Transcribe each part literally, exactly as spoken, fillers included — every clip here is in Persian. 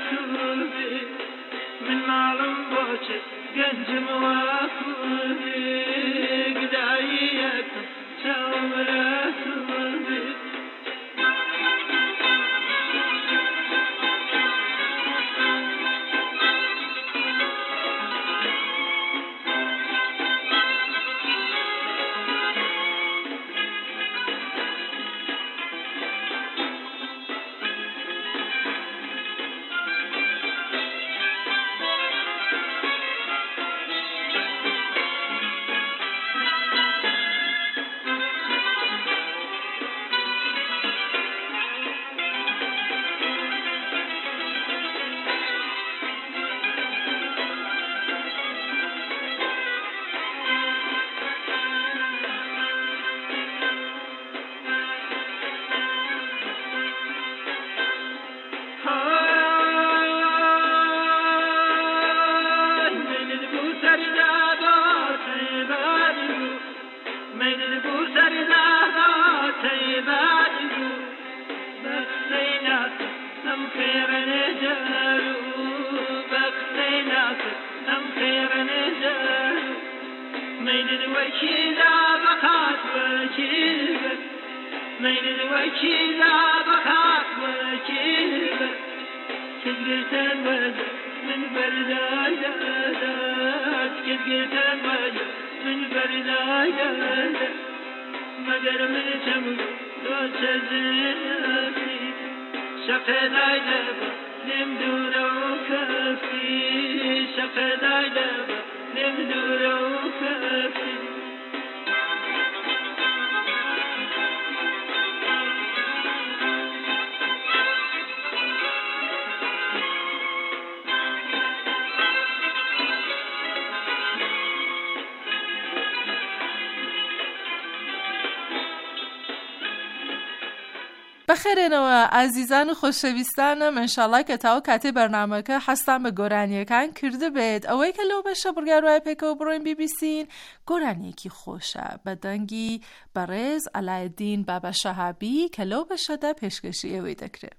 واسودی من معلوم باشه گنجم واسودی گداییت شام رسودی مگر من چمو دو چزیدی شقه دایده نم دور و کفی شقه دایده نم دور و کفی بخیر نوا عزیزان و خوشویستانم انشالله که تاو کاتی برنامه که هستم به گرانیه کن کرده بید اوی که لو بشه برگر روی پیکو بروین بی بی سین گرانیه کی خوشه بدنگی برز علایالدین بابا شهابی که لو بشه ده پیشکشی اوی دکره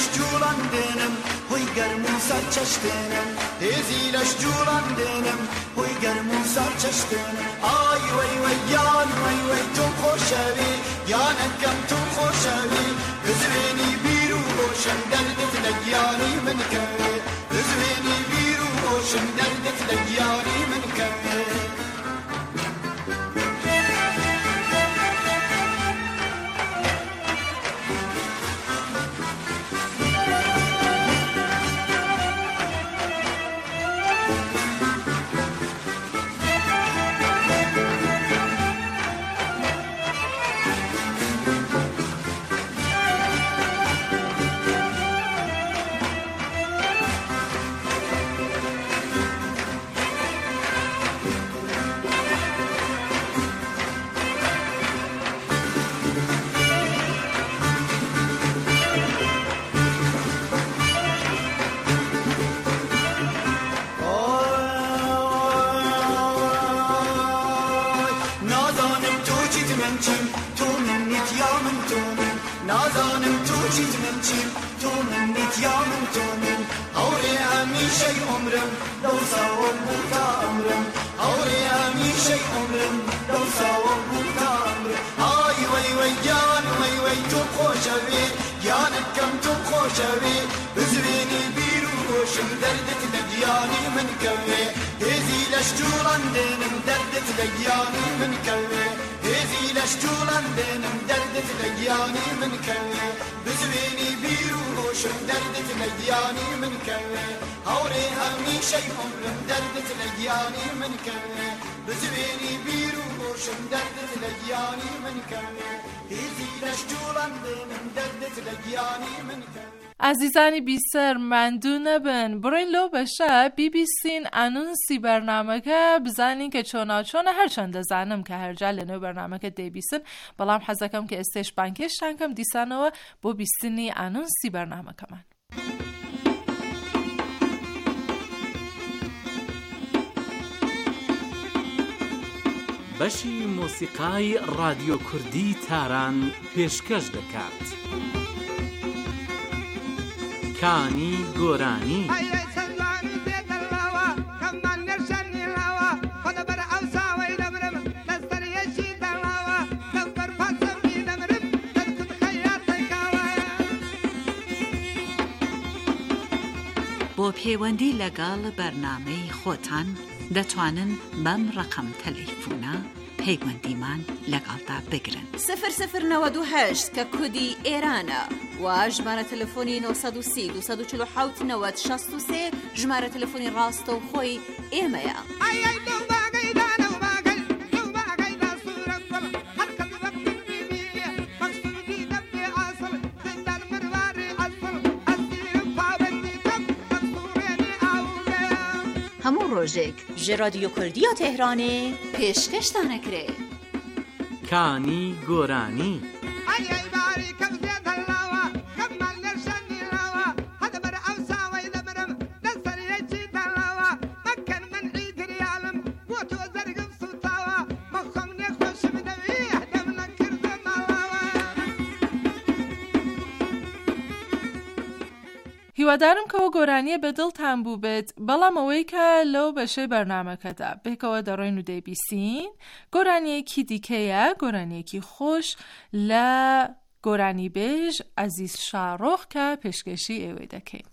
هزیلش جولان دینم هوی گرمو سر چشتنم هزیلش جولان دینم هوی گرمو سر چشتنم آی وی وی یان وی وی تو خوشوی یانکم تو خوشوی بزوینی بیرو روشن دردت لگیانی من کوی بزوینی بیرو روشن دردت لگیانی من کوی عزیزانی بیسر مندونه بن برین لو بشه بی بی سین انونسی برنامه که بزنین که چونا چونه هر چنده زنم که هر جل نو برنامه که دی بیسن بلام حزکم که استیش بانکش تنکم دیسانو بو بیسینی انونسی برنامه که من بەشی مۆسیقای رادیۆ کوردی تاران پێشکەش دەکات. کانی گۆرانی بۆ پەیوەندی لەگەڵ بەرنامەی خۆتان دەتوانن بەم ڕقم تەلەیفۆنە پەیوەندیمان لەگەڵدا بگرن. سفر سفر نود و هشت کە کودی ئێرانە و ژمارە تەلەفۆنی نۆ سەد و سی دو سەد و چل و حەوت نەوەت شەست و سێ ژمارە تەلەفۆنی ڕاستە و خۆی ئێمەیە. هەموو ڕۆژێک ji رادیۆ کوردیە تێهرانê pêşkeştan ekire. کانی گۆرانی هیوادارم که و گۆرانیە بەدڵتان بوو بێت بەڵام ئەوەی کە لەو بەشەی بەرنامەکەدا بێکەوە دەڕۆین و دەیبیسین گۆرانیەکی دیکەیە گۆرانیەکی خۆش لە گۆرانی بێژ عەزیز شاڕۆخ کە پێشکەشی ئێوەی دەکەین.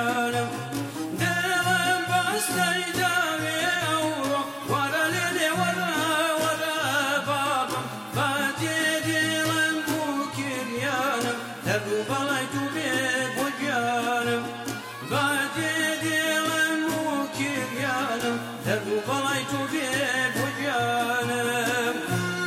جانم دلم بسته داوی اورو ورا لیلی ورا ورا بابم فاتی دلم بو کریانم در رو بالای تو بی بو جانم فاتی دلم بو کریانم در رو بالای تو بی بو جانم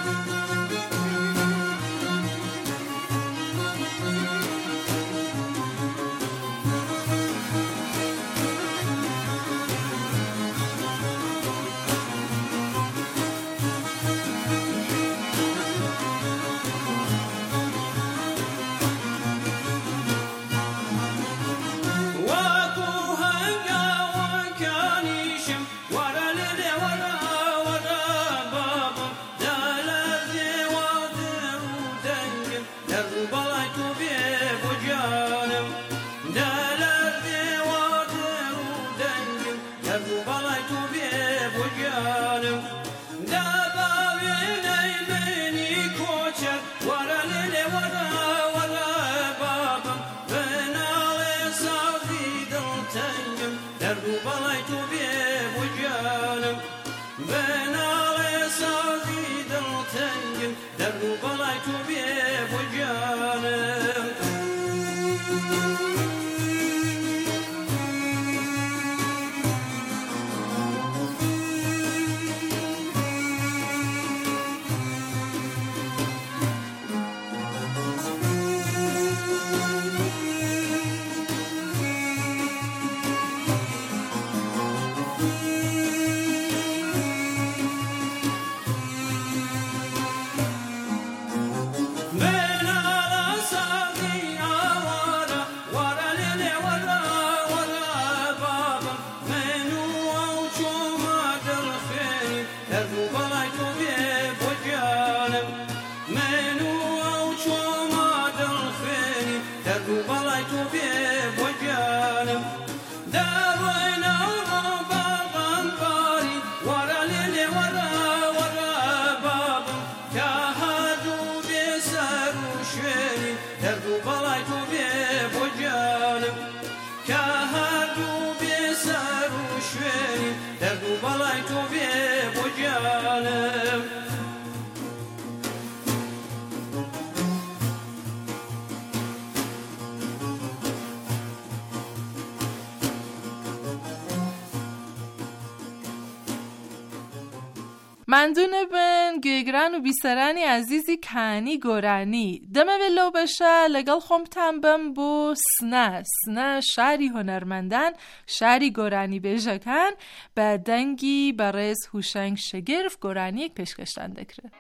مندون بن گیگران و بیسرانی عزیزی کانی گورانی دمه ولو بشه لگل خومتن بم بو سنه سنه شعری هنرمندن شعری گورانی بیجکن به دنگی برز هوشنگ شگرف گورانی یک پیشکشتن دکره.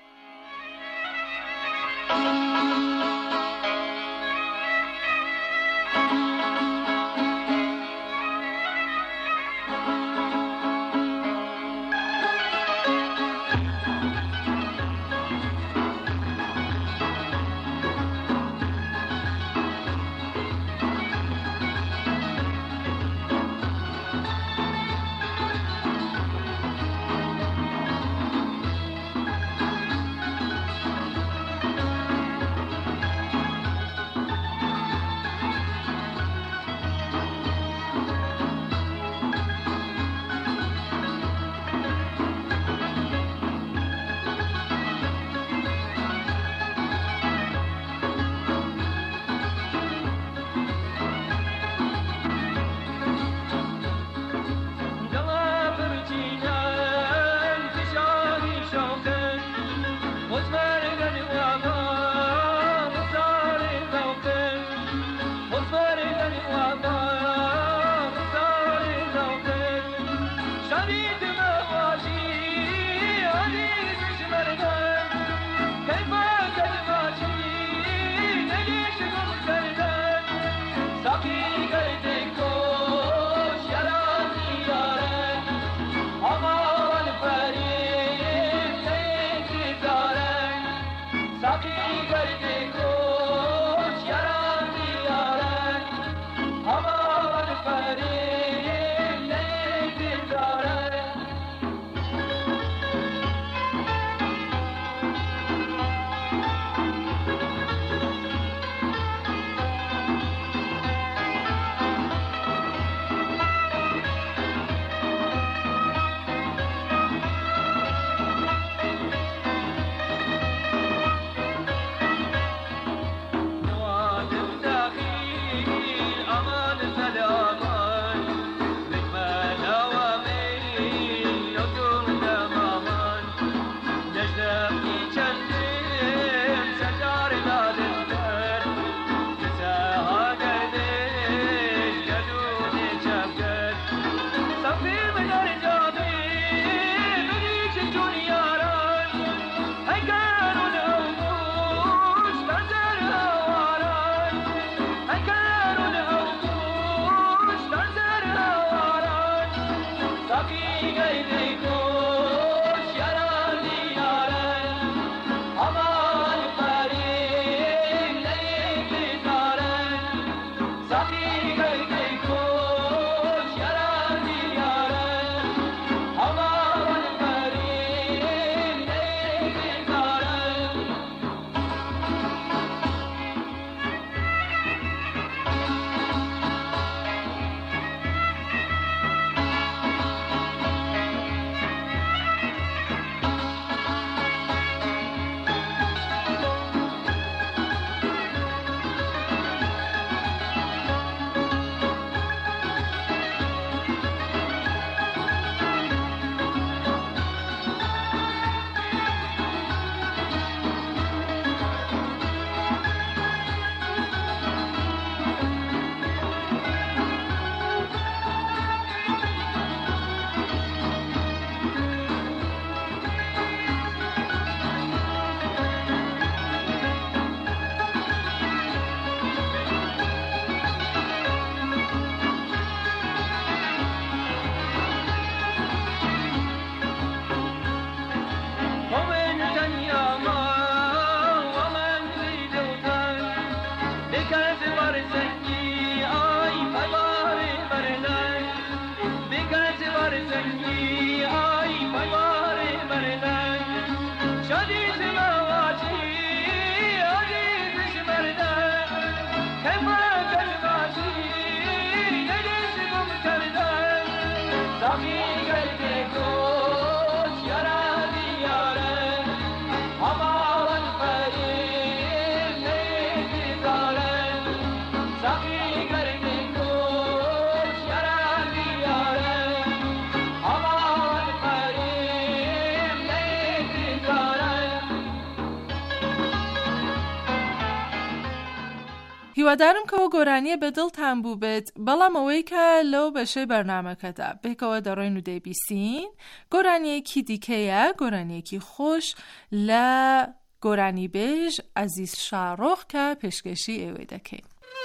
هیوادارم کەەوە گۆرانیە بە دڵتان بوو بێت بەڵام ئەوەی کە لەو بەشەی بەرنامەکەدا بێکەوە دەڕۆین و دەیبیسین گۆرانیەکی دیکەیە، گۆرانیەکی خۆش لە گۆرانی بێژ عەزیز شاڕۆخ کە پێشکەشی ئێوەی دەکەین.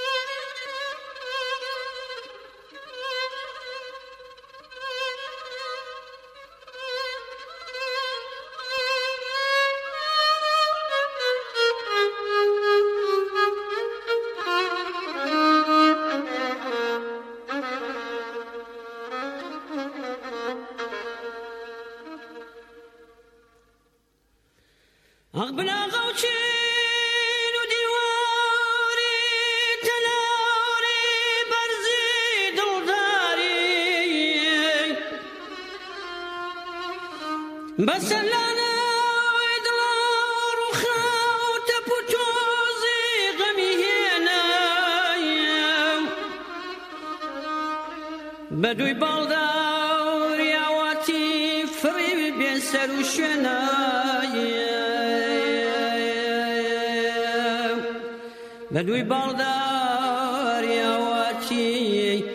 أقبل غوشين وديواري تلاري برزي دلداري بس لنا ويدلار وخاوت بوتوزي غمي هنا بدوي بالدار يا واتي فري بيسر وشناي بدوی بالدار یا واتی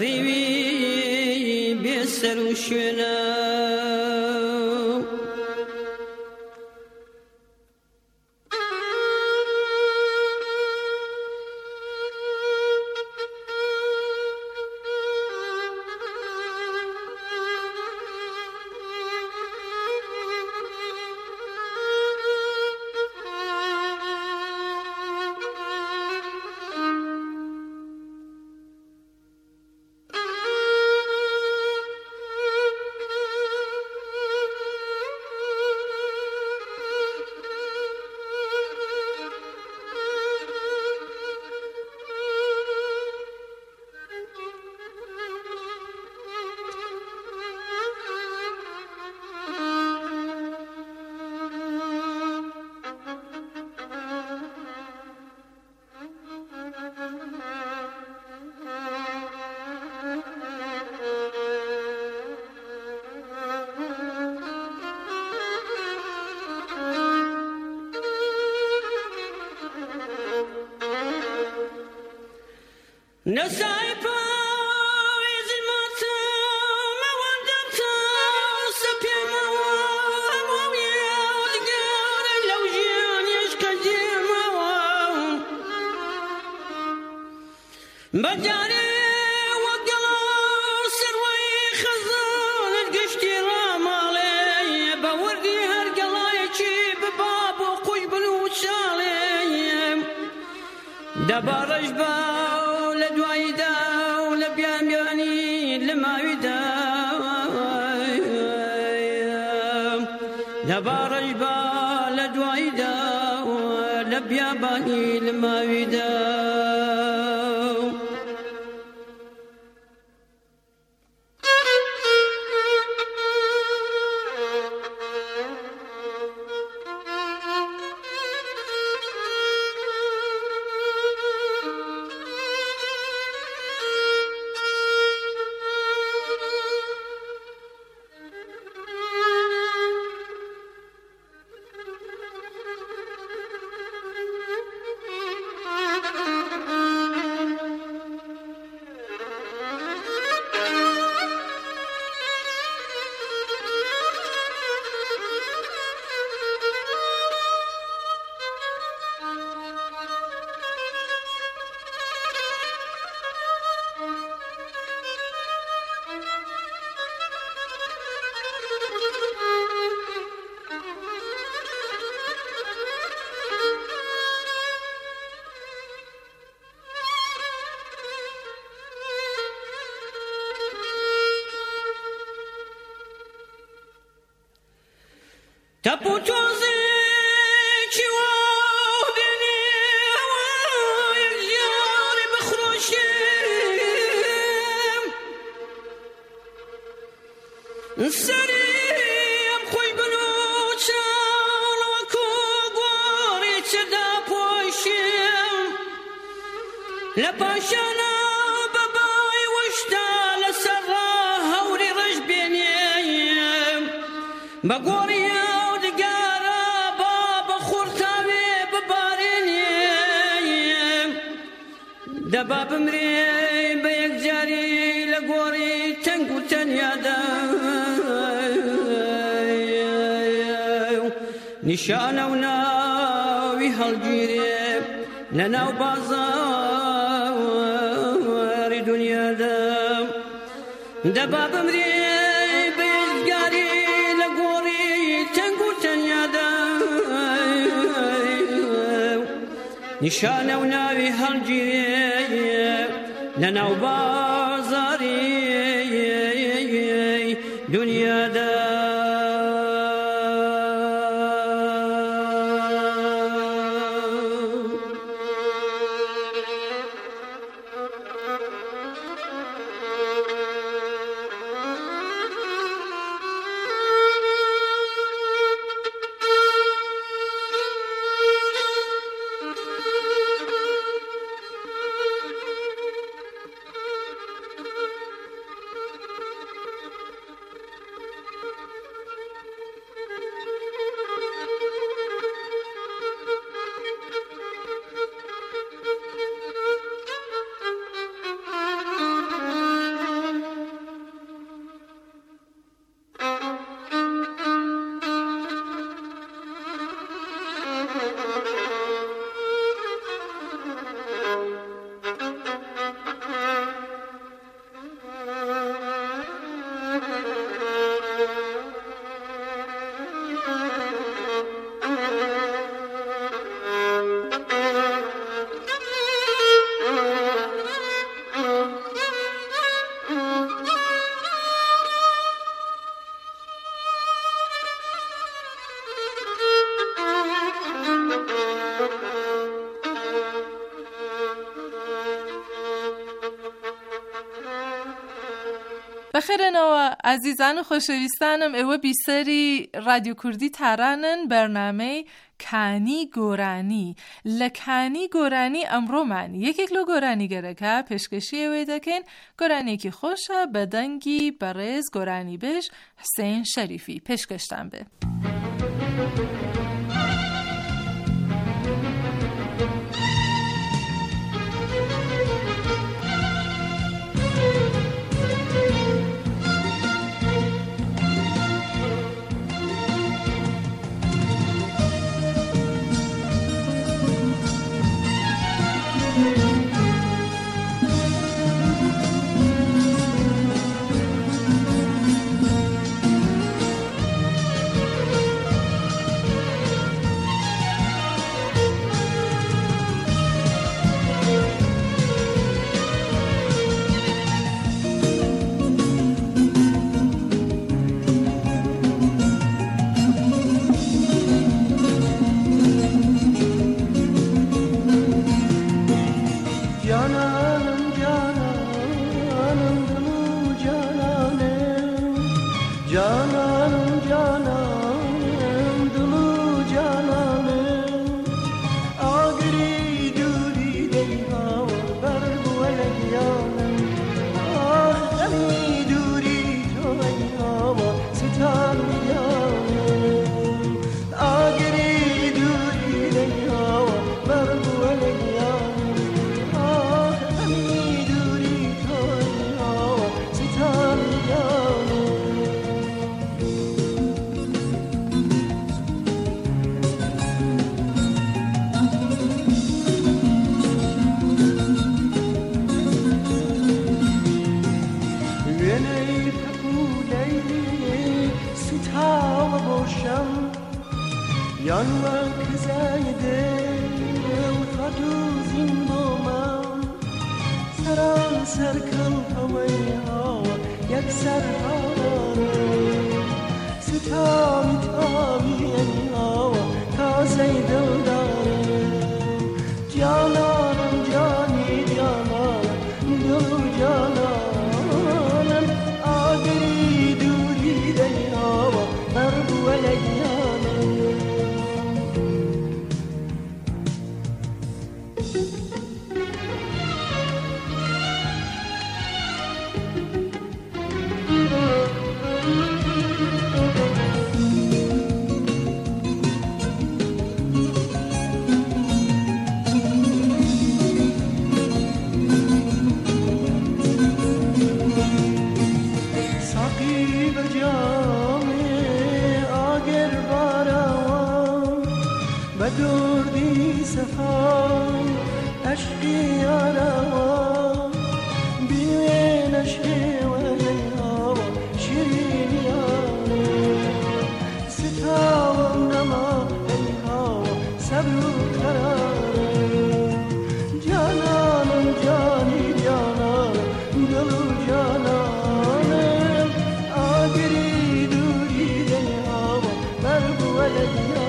فریوی بیسر و شنا نسايبا ويزمتا ما وندمتا سبيما وامويا وذكار لو جيان يشكجي ما بجاري وقلا سروي خزان دەبارەش بە لە دواییدا و لە بیامیانی لە ماویدا دەبارەش بە لە دواییدا و لە بیابانی لە ماویدا تەپوتۆزێکی وا بێنێ هەوایەک ژیاری بخرۆشێم سەریم خۆی بنووچەڵەوە کۆ گۆڕی چەدا پۆشێم لە پاشانە بەبای وەشتا لەسەر ڕا هەوری ڕەش بێنێم بە گۆڕی دەبا بمرێ بە یەکجاری لە گۆڕی تەنگ و تەنیادا نیشانە و ناوی هەڵگیرێ لە ناو بازاڕی دونیادا دەبا بمرێ بە یەکجاری لە گۆڕی تەنگ و تەنیادا نیشانە و ناوی هەڵگیرێ لەناو بازاڕی دونیادا بەخێرێنەوە ئازیزان و خۆشەویستانم ئێوە بیسەری رادیۆ کوردی تارانن بەرنامەی کانی گۆرانی لە کانی گۆرانی ئەمڕۆمان یەکێک لە گۆرانیگەرەکە پێشکەشی ئەوەی دەکەین گۆرانێکی خۆشە بە دەنگی بەڕێز گۆرانی بێژ حسێن شەریفی پێشکەشتان بێ. جانانم جانانم دلو جانانم آگری دوری دیها بر بولگیانم آه غمی دوری تو ایها ستان میانم آگری دوری دیها بر بولگیانم آه غمی دوری تو ایها ستان میانم yanmak zayde utaduzin bomam saran serkan havaya yaksar hare sitam tabi hava taze dildare cananım cani cananım dil cananım adri duri de hava darbu elyanım بدردی سفر عشقی آرام بین عشقی و لیها شیرین یارم ستاوم نما لیها صبر و قرارم جانانم جانی جانانم دل جانانم آگری دوری لیها برب و لیها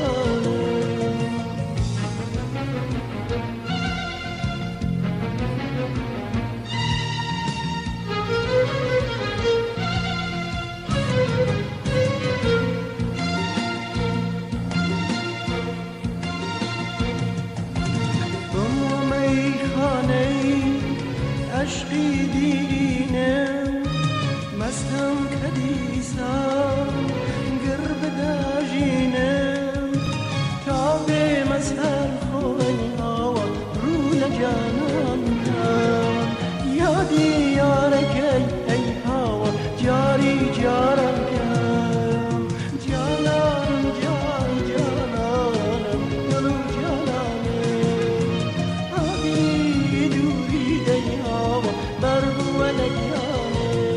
عشقی دیرینم مستم کدیسم گرب داجینم تابه مزهر خوی هوا رو لجانم کم یادی یارکی ای هوا جاری جارم کم جانانم جان جانانم دلو جانانم آگری دوری دی هوا بربو لگیانم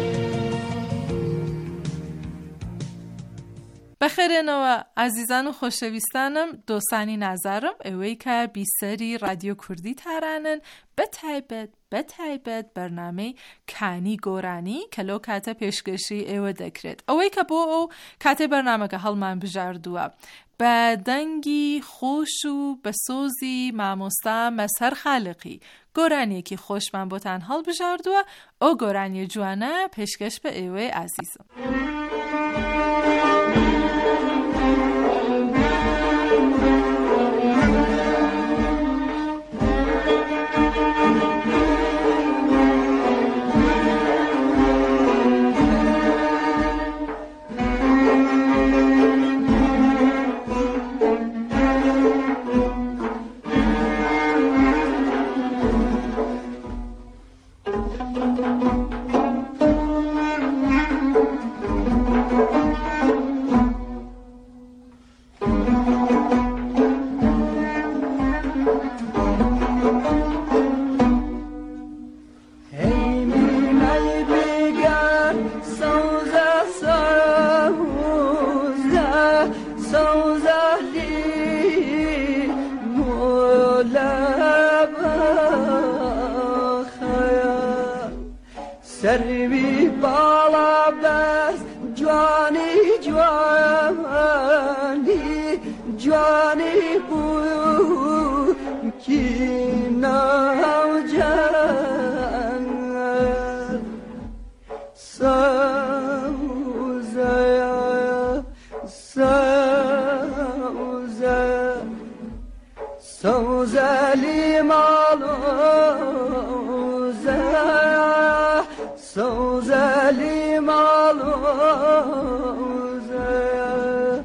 بخیرنەوە ئازیزان و خۆشەویستانم دۆسانی نازارم ئەوەی کە بیسەری رادیۆ کوردی تارانن بەتایبەت بەتایبەت بەرنامەی کانی گۆرانی کە لەو کاتە پێشکەشی ئێوە دەکرێت ئەوەی کە بۆ ئەو کاتێ بەرنامەکە هەڵمان بژاردووە بە دەنگی خۆش و بە سۆزی مامۆستا مەسهەر خالقی گۆرانیەکی خۆشمان بۆتان هەڵبژاردووە ئەو گۆرانیە جوانە پێشکەش بە ئێوەی ئازیزم. سروی بالا بس جوانی جوانی جوانی بود کی ناو جان سوزه سوزلی مالوزه سوزلی مالوزه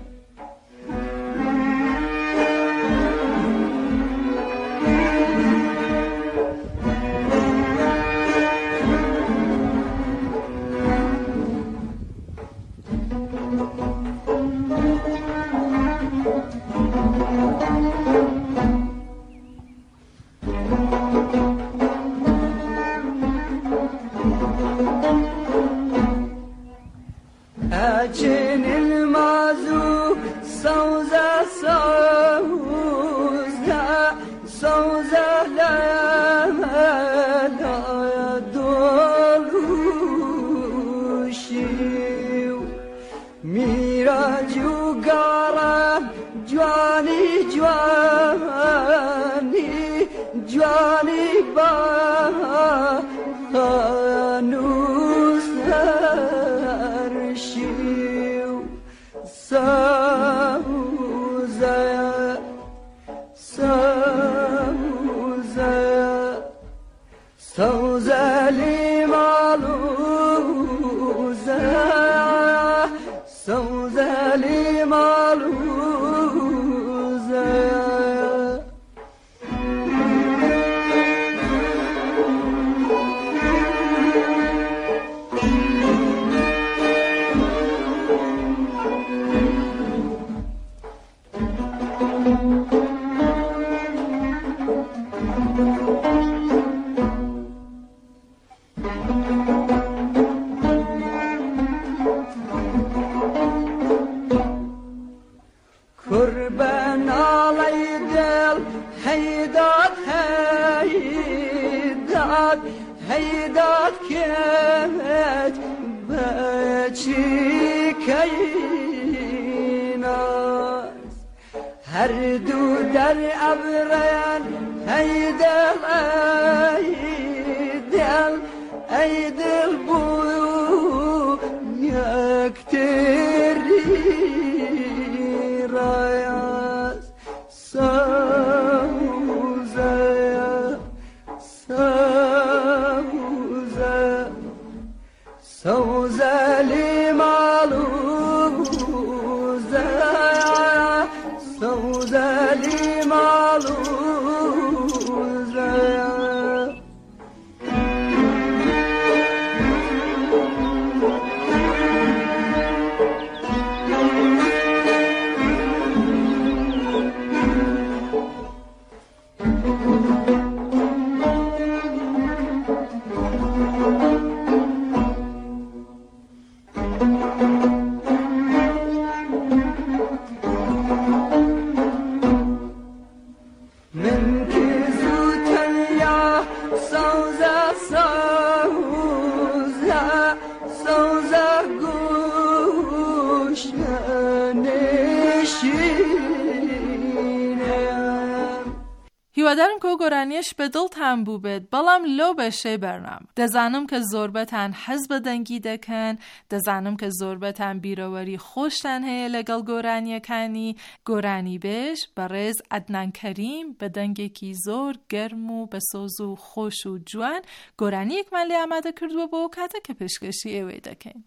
أجن المازو سوزة سوزة سوزة لا لا يدولوشيو ميرا جوغارا جواني جواني جواني با سوزة سوزة سوزة لي مالوزة سوزة لي مالوزة قربان علي دل هيدات هيدات هيدات كيت بچي كيناس هر دو در ابريان هيدل هيدل هيدل بو يكتري راياس سوزة سوزة سوزة لي مالوزة سوزة لي مالوزة هیوادارم که گۆرانیش به دڵتان بوو بێت بەڵام لەو بەشەی بەرنامە دەزانم کە زۆربەتان حەز بە دەنگی دەکەن دەزانم کە زۆربەتان بیرەوەری خۆشتان هەیە لەگەڵ گۆرانیەکانی گۆرانی بێژ بەڕێز عەدنان کەریم بە دەنگێکی زۆر گەرم و بە سۆز و خۆش و جوان گۆرانیەکمان لێ ئامادە کردووە بۆ کاتە کە پێشکەشی ئێوەی دەکەین.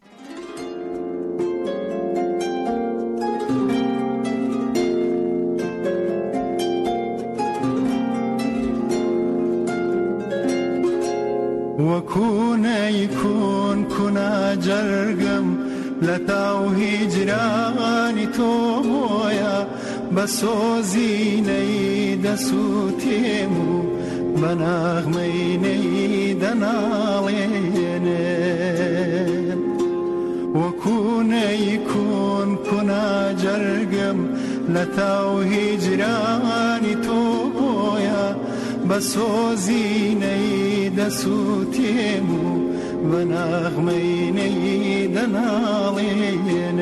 وكون يكون كنا جرقم لتاو هجراني تويا بسوزي نيد سوتيمو بنغمي نيد نالين وكون يكون كنا جرقم لتاو هجراني تويا بسوزي نيد سوتيمو بنغمي نيد نالين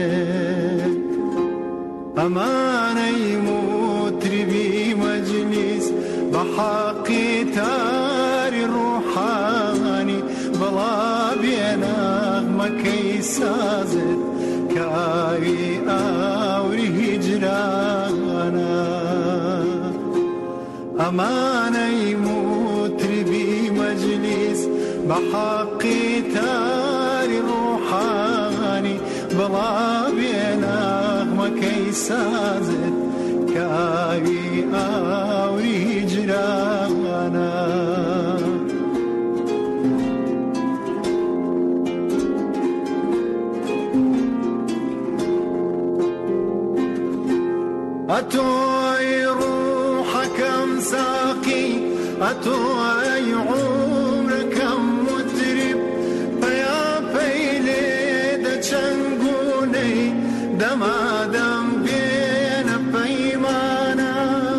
أماني مطربي مجلس بحقي تاري روحاني بلا بينغمة كيسازت كاي آوري هجرانا أماني مطربي مجلس بحقي تاري روحاني بلا بينا مكي سازت كاوي آوري جرانا أتوي روحك مساقي أتوي عمرك مطرب فيا فيلي دا چنگوني دما دم بين بيمانا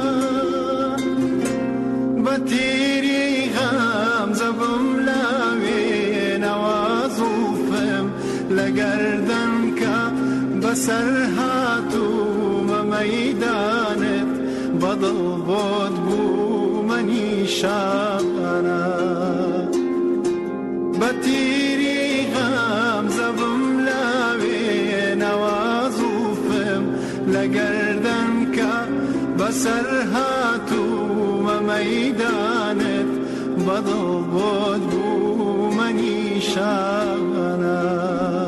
بتيري غمزة بملاوي نوازوفم لگردن كا بسرهاتو ميدانت بضل بود بو مني شانا بتيري غمزة بملاوي نوازوفم لگردن كا بسرهاتو ميدانت بضل بود بو مني شانا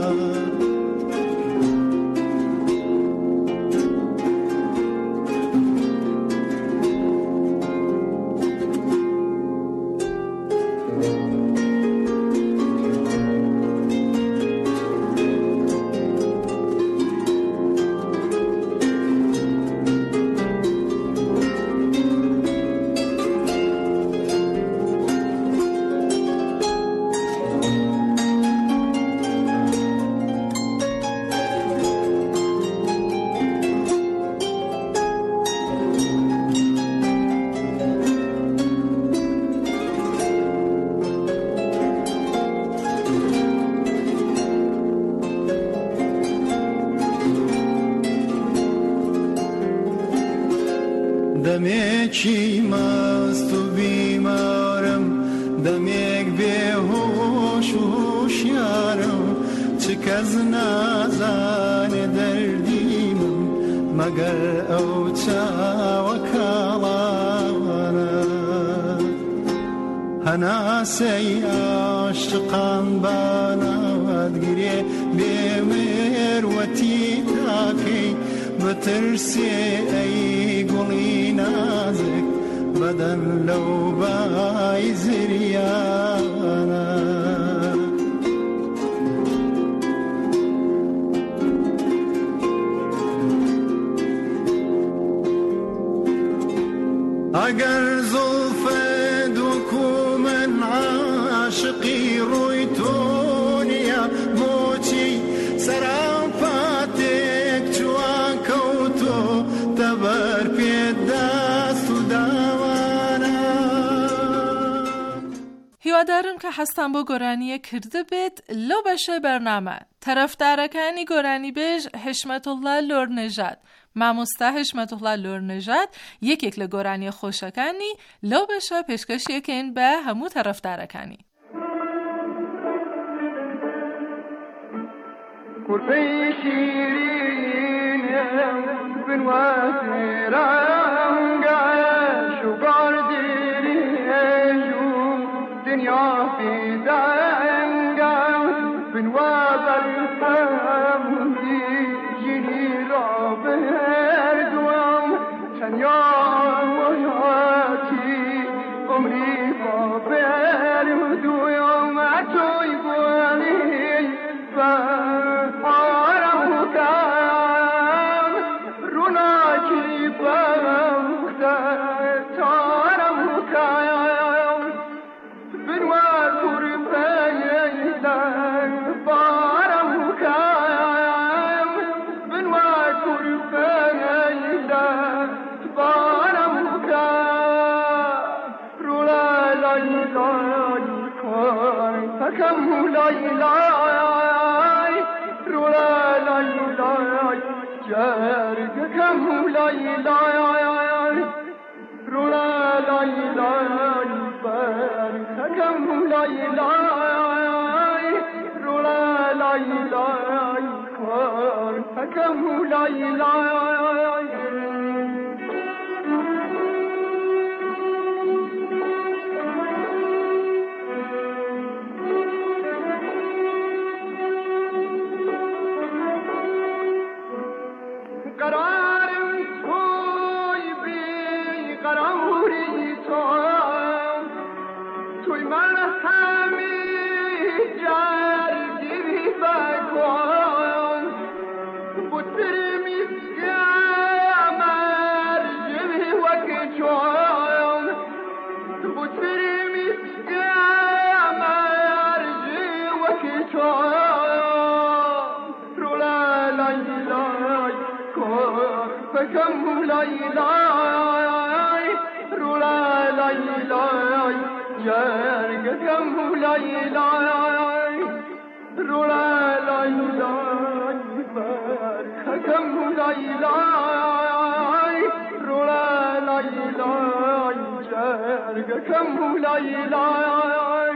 دمێکی مەست و بیمارم دەمێک بێهۆش و هوشیارم چ کەس نازانێ دەردی من مەگەر ئەو چاوە کاڵانە هەناسەی عاشقان بانەوەتگرێ بێمێروەتی تاکەی بترسێ ئەی گوڵی نازک بەدەن لەو بای زریانە ئەگەر زوڵفت وەکو من عاشقی ڕووی تۆ نییە بۆچی سەراپاتێک چوان کەوتۆ تەبەر پێت دەست و داوانە. هیوادارم کە حەستان بۆ گۆرانیە کرده بێت لەو بەشە بەرنامە. تەرەفدارەکانی گۆرانی بێژ حشمەتوڵڵا لۆرنێژاد، مامۆستا حشمەتوڵڵا لۆرنێژاد یەکێک لە گۆرانیە خۆشەکانی لەو بەشە پێشکەشیەکەین بە هەموو تەرەفدارەکانی. قربي شيرين بن واسرانقا شو قرديري شو دنيا في دانقا بن وابرهم يجيني رابر دوام شنيا وياتي عمري بابر ودوام عتوي بوالي فكم ليلاي رولا ليلاي جارك كم ليلاي رولا ليلاي كم ليلاي رولا ليلاي جارك كم ليلاي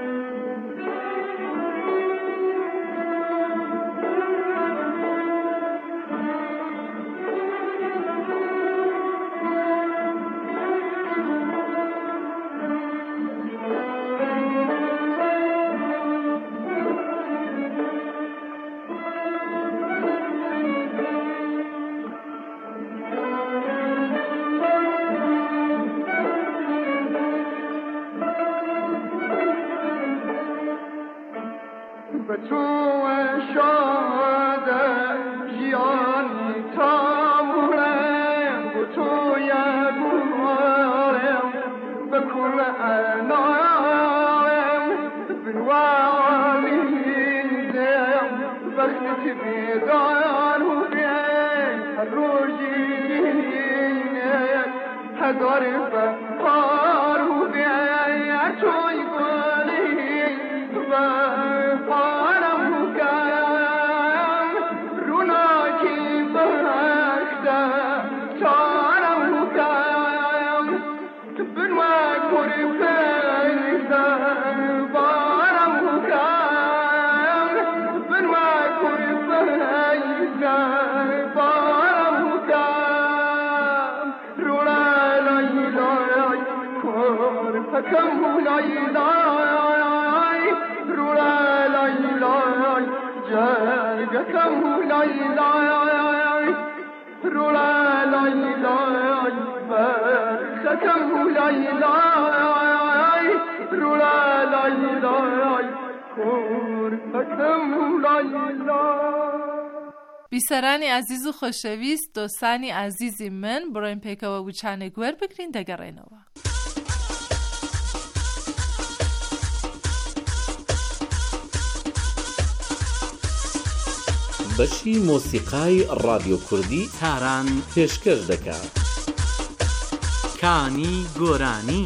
تو شاد جیانی تامورم تو یگوارم بکل انارم بنوالیدم وقتی بیدار و بیم روزی هزار بار و بیم توی باری و كم ليلاي رولا ليلاي جارك كم ليلاي رولا ليلاي برخ كم ليلاي رولا ليلاي كور كم ليلاي بیسەرانی عزیز و خۆشەویست دۆستانی عزیزی من بڕۆین پێکەوە وچانێک وەربگرین دەگەڕێنەوە. بەشی مۆسیقای ڕادیۆ کوردی تاران پێشکەش دەکات. کانی گۆرانی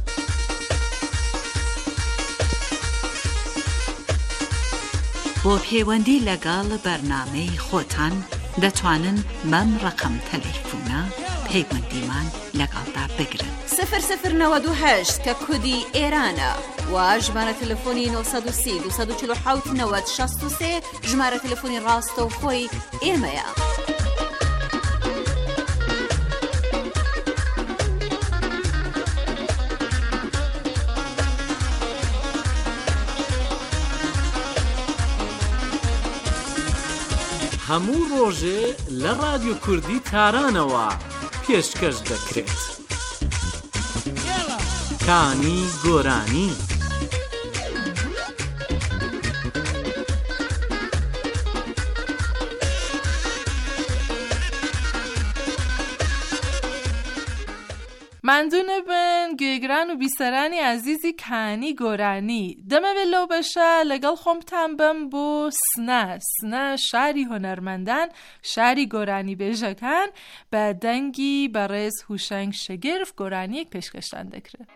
بۆ پەیوەندی لەگەڵ بەرنامەی خۆتان دەتوانن بەم ڕقم تەلەیفۆنە پەیوەندیمان لەگەڵدا بگرن. سفر سفر نود و هشت کە کودی ئێرانە و ژمارە تەلەفۆنی نۆ سەد و سی دو سەد و چل و حەوت نەوەت شەست و سێ ژمارە تەلەفۆنی ڕاستەوخۆی ئێمەیە. هەموو ڕۆژێ لە ڕادیۆ کوردی تارانەوە پێشکەش دەکرێت. کانی گۆرانی مندونه بن گوێگران و بیسەرانی عزیزی کانی گۆرانی دەمەوێت لەو بەشە لەگەڵ خۆمتان بم بۆ سنە سنە شاری هۆنەرمەندان شاری گۆرانی بێژەکان بە دەنگی بەڕێز هوشەنگ شەگرف گۆرانیەک پێشکەشتان دەکرێت.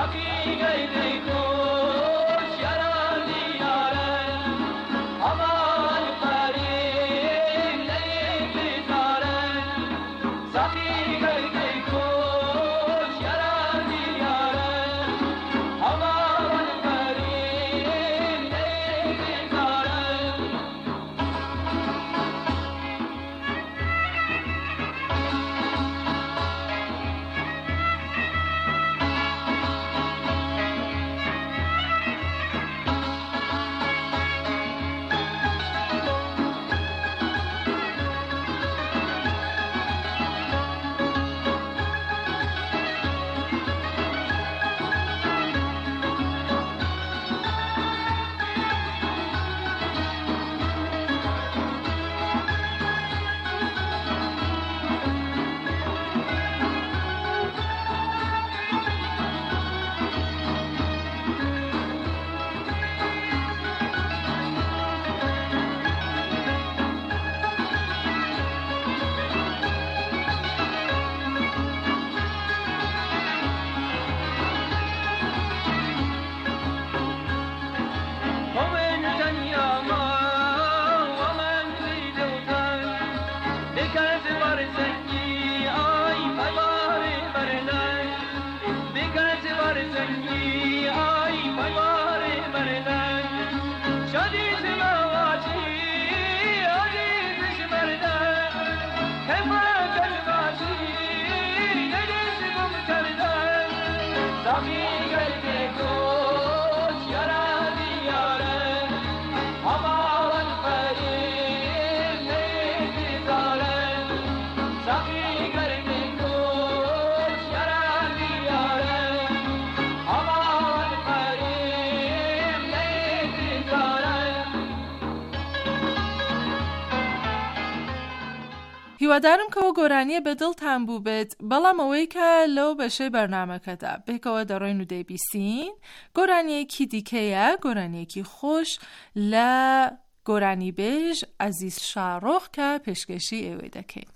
هیوادارم کەەوە گۆرانیە بە دڵتان بوو بێت، بەڵام ئەوەی کە لەو بەشەی بەرنامەکەدا بێکەوە دەڕۆین و دەیبیستین گۆرانیەکی دیکەیە، گۆرانیەکی خۆش لە گۆرانی بێژ عەزیز شاڕۆخ کە پێشکەشی ئێوەی دەکەین.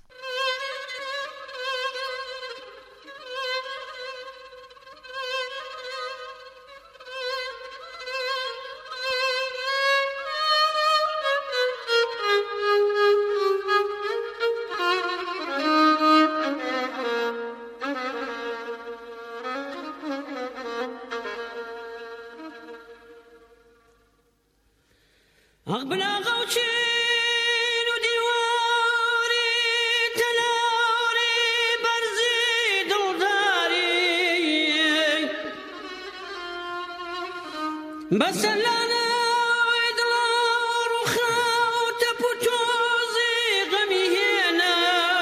أقبل غوشين وديواري تلاري برزي دلداري بس لنا ويدلار وخاوت بوجوزي غمي هنا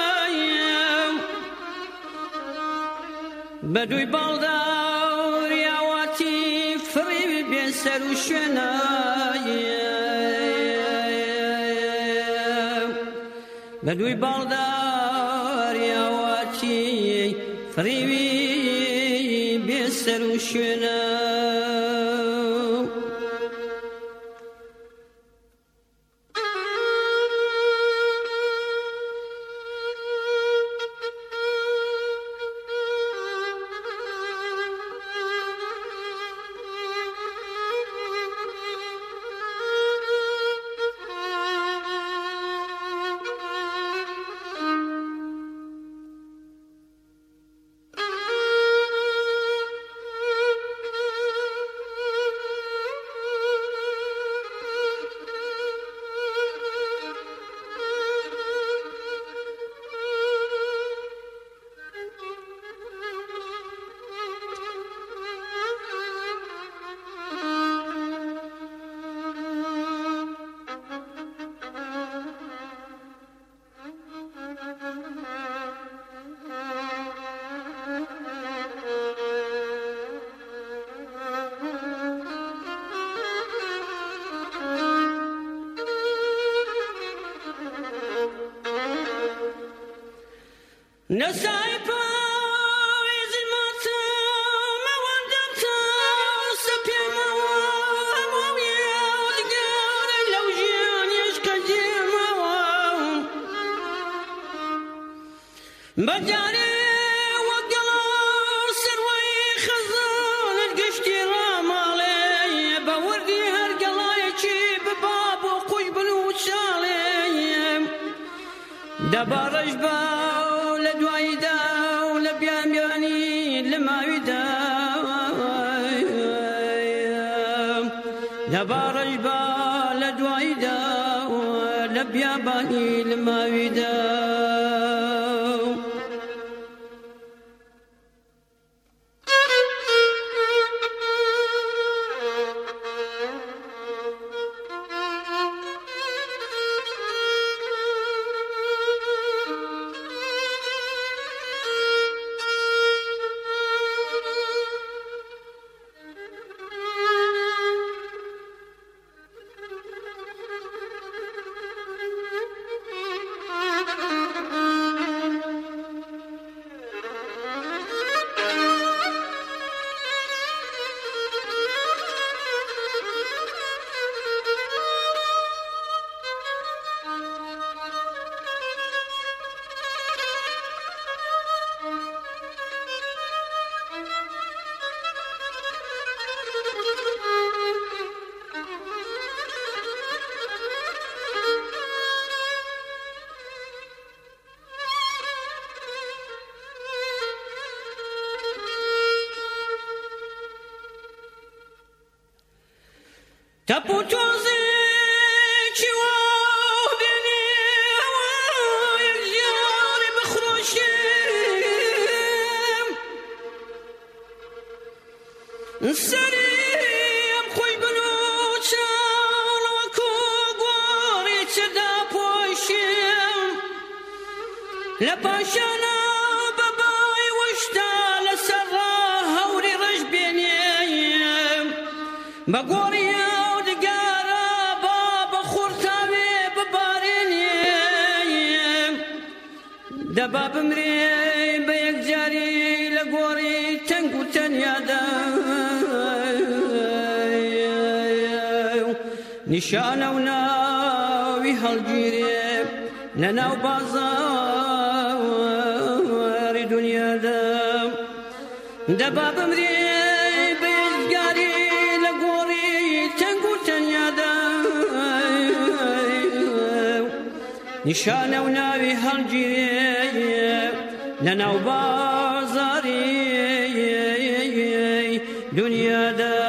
بدوي بالدار يا واتي فري بيسر وشناي بدوی بالدار یا واچی فریوی بیسر و شنا نسايب ويزمت ما ودمت سبي ما ويا ودقار لو جيان يشكي ما بداري وقلا سروي خزان دەبارەش بە لە دواییدا و لە بیامیانی لە ماویدا دەبارەش بە لە دواییدا و لە بیابانی لە ماویدا تەپۆ تۆزێکی وا بێنێ هەوایەک ژیانی بخرۆشێم سەریم خۆی بنووچەڵەوە کۆ گۆڕی چەدا پۆشێم لە پاشانە بەبای وەشتا لەسەر هەوری ڕەش بێنێم بە گۆڕی دەبا بمرێ بە یەکجاری لە گۆڕی تەنگ و تەنیادا نیشانە و ناوی هەڵگیرێ لە ناو بازاڕی دونیادا دەبا بمرێ بە یەکجاری لە گۆڕی تەنگ و تەنیادا نیشانە و ناوی هەڵگیرێ لناو بازاری دنیا دا